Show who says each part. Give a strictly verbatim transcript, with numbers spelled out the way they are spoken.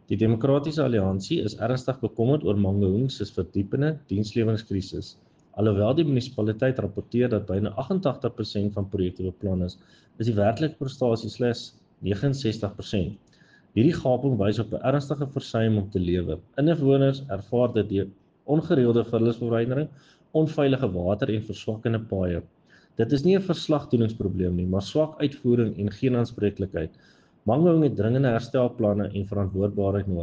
Speaker 1: Die Demokratiese Alliansie is ernstig bekommerd oor Mangaung se verdiepende diensleweringskrisis. Alhoewel die munisipaliteit rapporteer dat byna agt-en-tagtig persent van projekte beplan is, is die werklike prestasie slegs neges en sestig persent. Hierdie gaping wys op 'n ernstige versuim om te lewe. Inwoners ervaar dit deur ongereelde vullisverwydering, onveilige water en verswakkende paaie. Dit is nie 'n verslagdoeningsprobleem nie, maar swak uitvoering en geen aanspreeklikheid. Mangaung het dringende herstelplanne en verantwoordbaarheid nodig.